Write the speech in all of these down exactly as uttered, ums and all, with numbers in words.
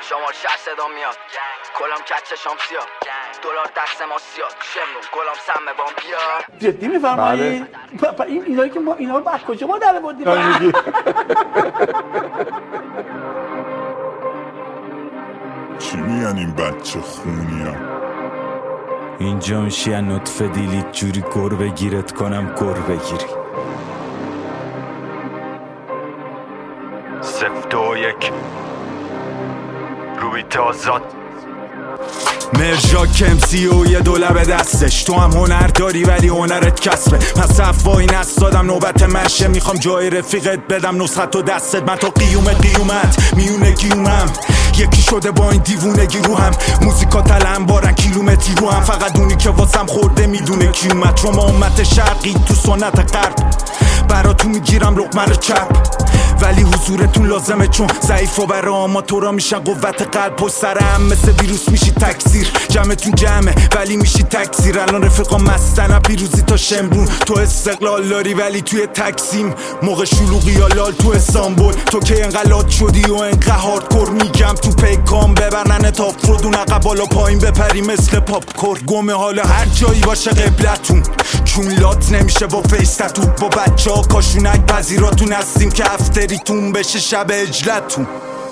شمال شهر صدا میاد کلام کچشام سیاد دلار دست ما سیاد شمرون کلام سمه بام بیاد. جدی میفرمایی؟ بله. این اینایی که ما اینا رو از کجا ما در بردیم؟ چی میگن این بچه خونیم؟ اینجا میشی از نطفه دیلیت جوری گر بگیرت کنم گر بگیری. سفت و یک رویت آزاد مرژا کمسی و یه دولبه دستش. تو هم هنر داری ولی هنرت کسبه. من صفایی نستادم نوبت منشه. میخوام جای رفیقت بدم نسخت و دستت. من تو قیوم قیومت میونه گیومم. یکی شده با این دیوونگی رو هم. موزیکا تلم بارن کیلومتری رو هم. فقط اونی که واسم خورده میدونه کی اومد. چون ما امت شرقی تو سنت غرب براتون میگیرم لقمه رو چپ. ولی حضورتون لازمه چون ضعیف و برای آماتورا میشن قوت قلب. پشت سرم مثل ویروس میشی تکثیر. جمعتون جمعه ولی میشی تکثیر. الان رفیقا مستن پیروزی تا شمرون. تو استقلال داری ولی توی تکسیم. موقع شلوغی یا لال تو استانبول. تو که انقلات شدی و انقدر هاردکور. میگم تو پیکام ببرنن تاپ فرودون عقب بالا پایین بپری مثل پاپ کور. گمه حالا هر جایی باشه قبلتون. چون لات نمیشه با فیس تتو. با بچه ها کاشونک پذیراتون هستیم که افتریتون بشه شب اجلتون.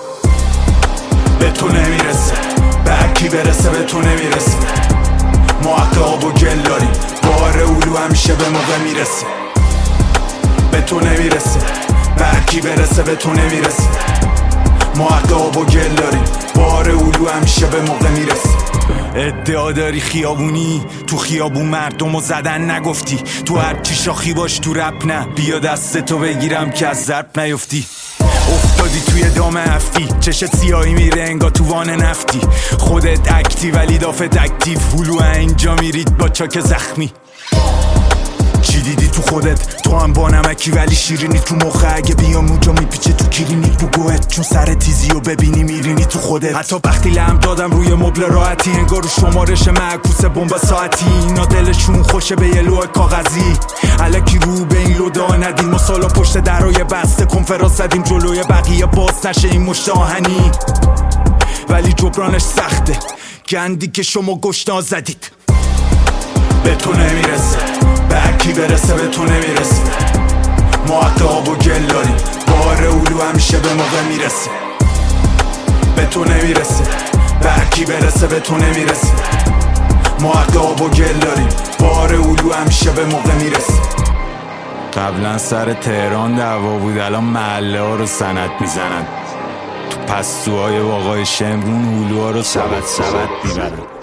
به تو نمیرسه به هرکی برسه به تو نمیرسه. ما حق آب و گل داریم. بار اولو همیشه به موقع میرسه. به تو نمیرسه به هرکی برسه به تو نمیرسه. ما حق آب و گل داریم. بار اولو همیشه به موقع میرسه. ادعا داری خیابونی تو خیابون مردمو زدن نگفتی. تو هر چی شاخی باش تو رپ نه. بیا دستتو بگیرم که از ضرب نیفتی. افتادی توی دام هفتی. چشت سیاهی میره انگا تو وان نفتی. خودت اکتی ولی دافت اکتیو. هلو اینجا میرید با چاک زخمی. چی دیدی تو خودت؟ تو هم با نمکی ولی شیرینی تو مخه. اگه بیام اونجا میپیچه تو کلینیک بگوهت. چون سر تیزی و ببینی میرینی تو خودت. حتی وقتی لم دادم روی مبل راحتی. انگار رو شمارش معکوس بمب ساعتی. اینا دلشون خوشه به یه لوح کاغذی. الکی رو به این لودا ندیم. ما سالا پشت درای بسته کنفرانس زدیم جلوی بقیه باز نشه این مشت آهنی. ولی جبرانش سخته گندی که شما گشنا زدید. به تو نمیرسه به هرکی برسه به تو نمیرسه. ما حق آب و گل داریم. بار اولو همیشه به موقع میرسه. به تو نمیرسه به هرکی برسه به تو نمیرسه. ما حق آب و گل داریم. بار اولو همیشه به موقع میرسه. قبلا سر تهران دعوا بود الان محله ها رو سند میزنن. تو پستوهای واقعی شمرون هلوها رو سبت سبت میبرن.